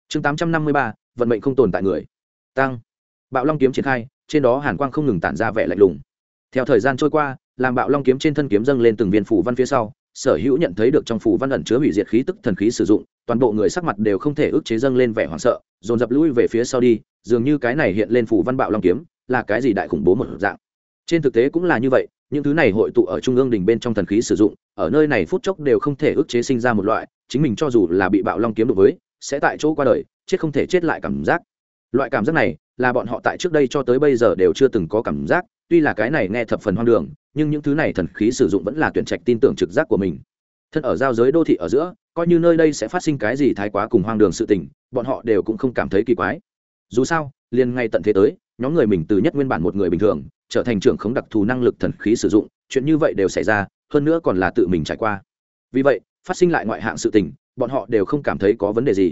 chương 853, vận mệnh không tồn tại người. Tăng. Bạo long kiếm triển khai, trên đó hàn quang không ngừng tản ra vẻ lạnh lùng. Theo thời gian trôi qua, làm bạo long kiếm trên thân kiếm dâng lên từng viên phù văn phía sau, sở hữu nhận thấy được trong phù văn ẩn chứa hủy diệt khí tức thần khí sử dụng, toàn bộ người sắc mặt đều không thể ức chế dâng lên vẻ hoảng sợ, dồn dập lùi về phía sau đi, dường như cái này hiện lên phù văn bạo long kiếm là cái gì đại khủng bố một dạng. Trên thực tế cũng là như vậy, những thứ này hội tụ ở trung ương đỉnh bên trong thần khí sử dụng, ở nơi này phút chốc đều không thể ức chế sinh ra một loại, chính mình cho dù là bị bạo long kiếm đụng với, sẽ tại chỗ qua đời, chết không thể chết lại cảm giác. Loại cảm giác này là bọn họ tại trước đây cho tới bây giờ đều chưa từng có cảm giác, tuy là cái này nghe thập phần hoang đường, nhưng những thứ này thần khí sử dụng vẫn là tuyển trạch tin tưởng trực giác của mình. Thân ở giao giới đô thị ở giữa, coi như nơi đây sẽ phát sinh cái gì thái quá cùng hoang đường sự tình, bọn họ đều cũng không cảm thấy kỳ quái. Dù sao, liền ngay tận thế tới, nhóm người mình từ nhất nguyên bản một người bình thường trở thành trưởng khống đặc thù năng lực thần khí sử dụng, chuyện như vậy đều xảy ra, hơn nữa còn là tự mình trải qua. Vì vậy, phát sinh lại ngoại hạng sự tình, bọn họ đều không cảm thấy có vấn đề gì.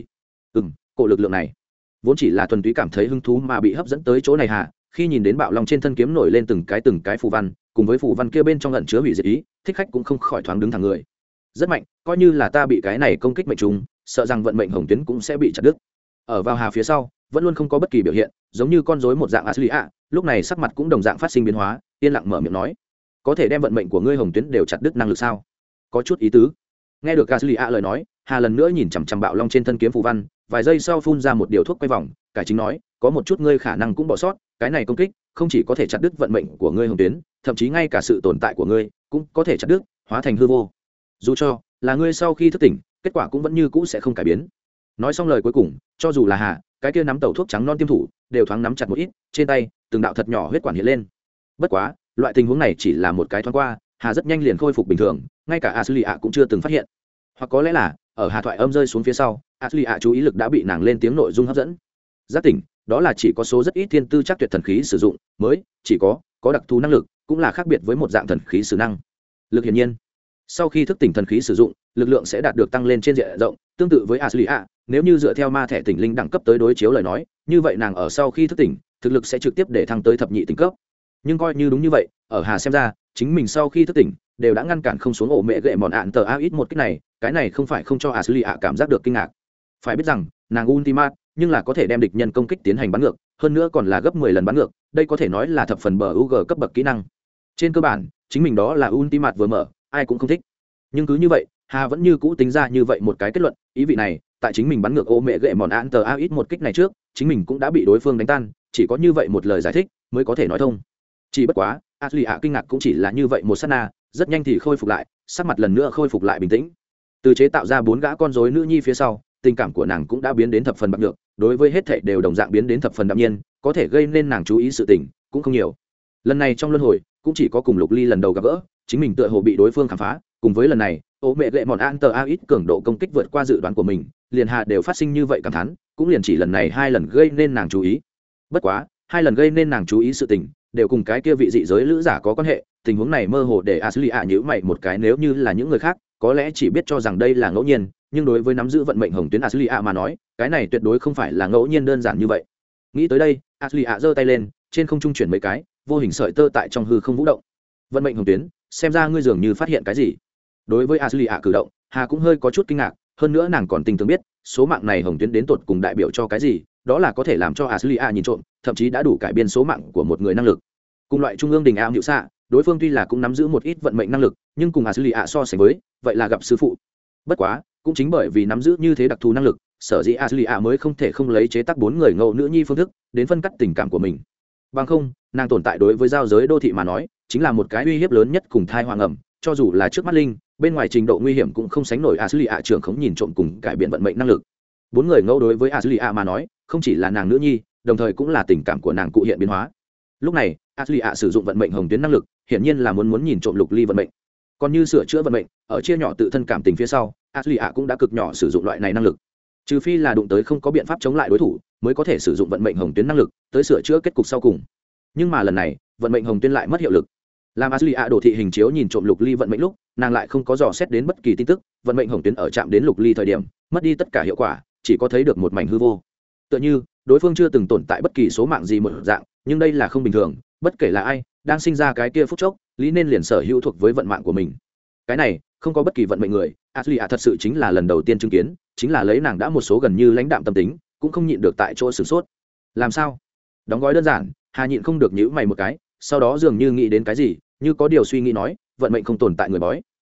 Cổ lực lượng này vốn chỉ là thuần túy cảm thấy hứng thú mà bị hấp dẫn tới chỗ này hà, khi nhìn đến bạo long trên thân kiếm nổi lên từng cái phù văn, cùng với phù văn kia bên trong ẩn chứa hủy diệt ý, thích khách cũng không khỏi thoáng đứng thẳng người. Rất mạnh, coi như là ta bị cái này công kích mệnh trùng, sợ rằng vận mệnh hồng tuyến cũng sẽ bị chặt đứt. Ở vào hà phía sau, vẫn luôn không có bất kỳ biểu hiện, giống như con rối một dạng Ashley ạ, lúc này sắc mặt cũng đồng dạng phát sinh biến hóa, yên lặng mở miệng nói: "Có thể đem vận mệnh của ngươi hồng tuyến đều chặt đứt năng lực sao?" Có chút ý tứ. Nghe được Ashley ạ lời nói, Hà lần nữa nhìn chằm chằm bạo long trên thân kiếm phù văn, vài giây sau phun ra một điều thuốc quay vòng, cải chính nói: "Có một chút ngươi khả năng cũng bỏ sót, cái này công kích không chỉ có thể chặt đứt vận mệnh của ngươi hồng tuyến, thậm chí ngay cả sự tồn tại của ngươi cũng có thể chặt đứt, hóa thành hư vô. Dù cho là ngươi sau khi thức tỉnh, kết quả cũng vẫn như cũ sẽ không cải biến." Nói xong lời cuối cùng, cho dù là Hà, cái kia nắm tẩu thuốc trắng non tiêm thủ đều thoáng nắm chặt một ít, trên tay từng đạo thật nhỏ huyết quản hiện lên. Bất quá, loại tình huống này chỉ là một cái thoáng qua, Hà rất nhanh liền khôi phục bình thường, ngay cả Ashley ạ cũng chưa từng phát hiện. Hoặc có lẽ là ở Hà thoại âm rơi xuống phía sau, Ashley ạ chú ý lực đã bị nàng lên tiếng nội dung hấp dẫn. Giác tỉnh, đó là chỉ có số rất ít thiên tư chắc tuyệt thần khí sử dụng mới chỉ có đặc thù năng lực, cũng là khác biệt với một dạng thần khí sử năng lực. Hiển nhiên, sau khi thức tỉnh thần khí sử dụng, lực lượng sẽ đạt được tăng lên trên diện rộng, tương tự với Ashley ạ, nếu như dựa theo ma thẻ tỉnh linh đẳng cấp tới đối chiếu lời nói, như vậy nàng ở sau khi thức tỉnh, thực lực sẽ trực tiếp để thăng tới thập nhị tỉnh cấp. Nhưng coi như đúng như vậy, ở Hà xem ra, chính mình sau khi thức tỉnh đều đã ngăn cản không xuống ổ mẹ gậy mòn ạn tờ a ít một cái này không phải không cho Ashley ạ cảm giác được kinh ngạc. Phải biết rằng, nàng ultimate nhưng là có thể đem địch nhân công kích tiến hành bắn ngược, hơn nữa còn là gấp 10 lần bắn ngược, đây có thể nói là thập phần bờ UG cấp bậc kỹ năng. Trên cơ bản, chính mình đó là ultimate vừa mở, ai cũng không thích. Nhưng cứ như vậy, Hà vẫn như cũ tính ra như vậy một cái kết luận, ý vị này, tại chính mình bắn ngược ô mẹ gậy mòn án tờ a ít một kích này trước, chính mình cũng đã bị đối phương đánh tan, chỉ có như vậy một lời giải thích mới có thể nói thông. Chỉ bất quá, Ashley ạ kinh ngạc cũng chỉ là như vậy một sát na, rất nhanh thì khôi phục lại, sắc mặt lần nữa khôi phục lại bình tĩnh. Từ chế tạo ra 4 gã con rối nữ nhi phía sau, tình cảm của nàng cũng đã biến đến thập phần bạc được, đối với hết thảy đều đồng dạng biến đến thập phần đạm nhiên, có thể gây nên nàng chú ý sự tình cũng không nhiều. Lần này trong luân hồi, cũng chỉ có cùng Lục Ly lần đầu gặp gỡ, chính mình tựa hồ bị đối phương khám phá, cùng với lần này, ô mẹ gậy mòn an tờ a ít cường độ công kích vượt qua dự đoán của mình, liền Hà đều phát sinh như vậy cảm thán, cũng liền chỉ lần này 2 lần gây nên nàng chú ý. Bất quá, 2 lần gây nên nàng chú ý sự tình, đều cùng cái kia vị dị giới lữ giả có quan hệ, tình huống này mơ hồ để Ashley ạ nhíu mày một cái, nếu như là những người khác, có lẽ chỉ biết cho rằng đây là ngẫu nhiên, nhưng đối với nắm giữ vận mệnh hồng tuyến Ashley ạ mà nói, cái này tuyệt đối không phải là ngẫu nhiên đơn giản như vậy. Nghĩ tới đây, Ashley ạ giơ tay lên, trên không trung chuyển mấy cái, vô hình sợi tơ tại trong hư không vũ động. Vận mệnh hồng tuyến, xem ra ngươi dường như phát hiện cái gì. Đối với Ashley ạ cử động, Hà cũng hơi có chút kinh ngạc, hơn nữa nàng còn tình tưởng biết, số mạng này hồng tuyến đến tột cùng đại biểu cho cái gì, đó là có thể làm cho Ashley ạ nhìn trộm, thậm chí đã đủ cải biên số mạng của một người năng lực. Cùng loại trung ương đình ảo nhự xạ, đối phương tuy là cũng nắm giữ một ít vận mệnh năng lực, nhưng cùng Ashley ạ so sánh với, vậy là gặp sư phụ. Bất quá, cũng chính bởi vì nắm giữ như thế đặc thù năng lực, sở dĩ Ashley ạ mới không thể không lấy chế tác 4 người ngẫu nữ nhi phương thức đến phân cắt tình cảm của mình. Bằng không, nàng tồn tại đối với giao giới đô thị mà nói, chính là một cái uy hiếp lớn nhất cùng thai hoàng ẩm, cho dù là trước mắt linh, bên ngoài trình độ nguy hiểm cũng không sánh nổi Ashley ạ trưởng khống nhìn trộm cùng cải biện vận mệnh năng lực. 4 người ngẫu đối với Ashley ạ mà nói, không chỉ là nàng nữ nhi, đồng thời cũng là tình cảm của nàng cụ hiện biến hóa. Lúc này, Ashley ạ sử dụng vận mệnh hồng tuyến năng lực, hiển nhiên là muốn nhìn trộm Lục Ly vận mệnh. Còn như sửa chữa vận mệnh, ở chia nhỏ tự thân cảm tình phía sau, Ashley ạ cũng đã cực nhỏ sử dụng loại này năng lực. Trừ phi là đụng tới không có biện pháp chống lại đối thủ, mới có thể sử dụng vận mệnh hồng tuyến năng lực tới sửa chữa kết cục sau cùng. Nhưng mà lần này, vận mệnh hồng tuyến lại mất hiệu lực. Làm Ashley ạ đổ thị hình chiếu nhìn trộm Lục Ly vận mệnh lúc, nàng lại không có dò xét đến bất kỳ tin tức, vận mệnh hồng tuyến ở chạm đến Lục Ly thời điểm, mất đi tất cả hiệu quả, chỉ có thấy được một mảnh hư vô. Tựa như, đối phương chưa từng tồn tại bất kỳ số mạng gì một dạng, nhưng đây là không bình thường, bất kể là ai, đang sinh ra cái kia phút chốc, lý nên liền sở hữu thuộc với vận mạng của mình. Cái này, không có bất kỳ vận mệnh người, Ashley ạ thật sự chính là lần đầu tiên chứng kiến, chính là lấy nàng đã một số gần như lãnh đạm tâm tính, cũng không nhịn được tại chỗ sửng sốt. Làm sao? Đóng gói đơn giản, Hà nhịn không được nhíu mày một cái, sau đó dường như nghĩ đến cái gì, như có điều suy nghĩ nói, vận mệnh không tồn tại người bói.